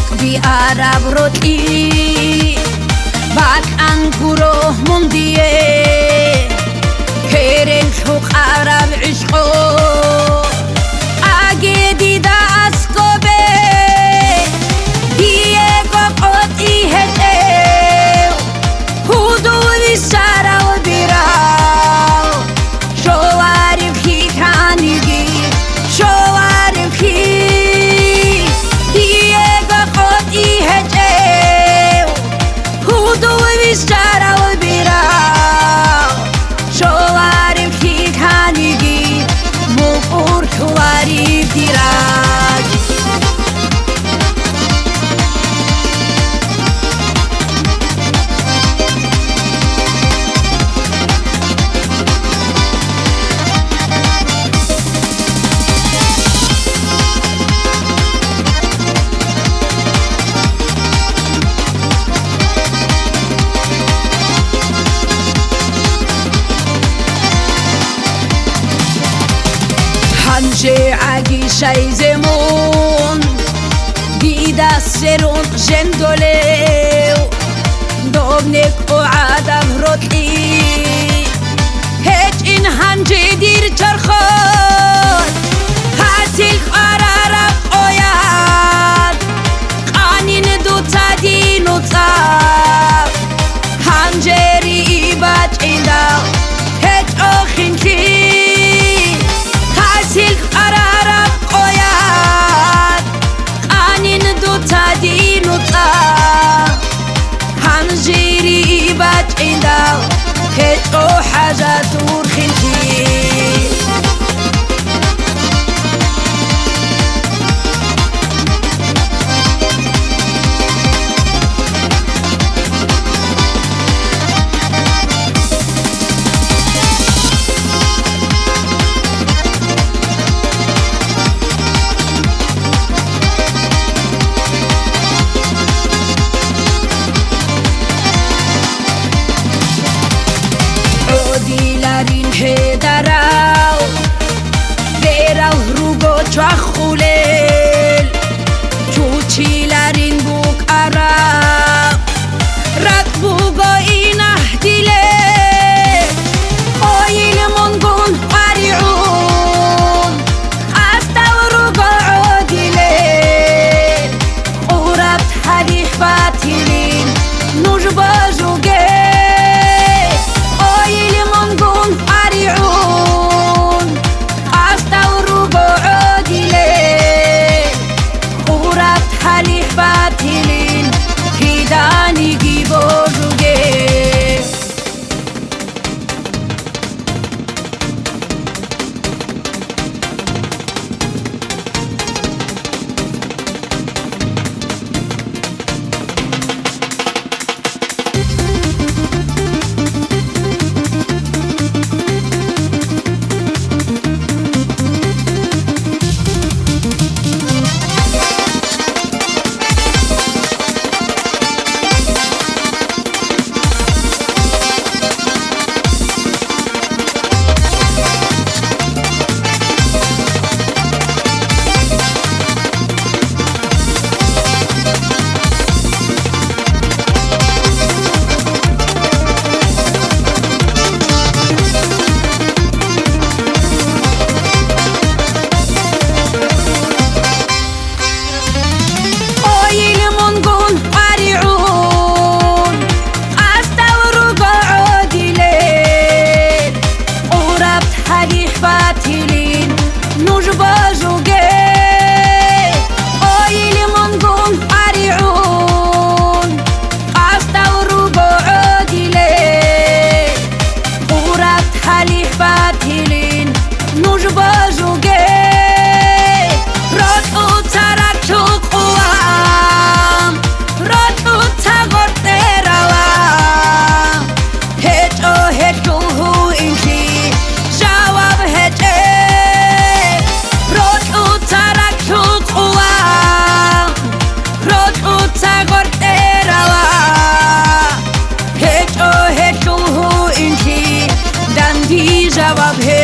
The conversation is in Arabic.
Arab roti Bak anguro mundie Keren shuk Arab ishqo Agedi da askobe Diego qoti heteo Hududi sara و birao Shoarib hi kanigi Shoarib hi Hanji agi shay zemon Dida serun jendoleu Dobnek o adam rotli Hech in hanji dir charkhot Hasil qararab oyad Qanin du tadin u tzab Hanjeri ibat ila Hech okhin ki Silk ararab qoyad Qanin du tadin u tzab Hanjiri ibat ila Hech o hajat urkhinki هدراو بیراو روگو چخولل چوچی لرین بوک عرب رد بوگو اینه دیله آیل منگون قریعون استو روگو عادیله قربت حدیخ باتیلین نجبازوگه jawab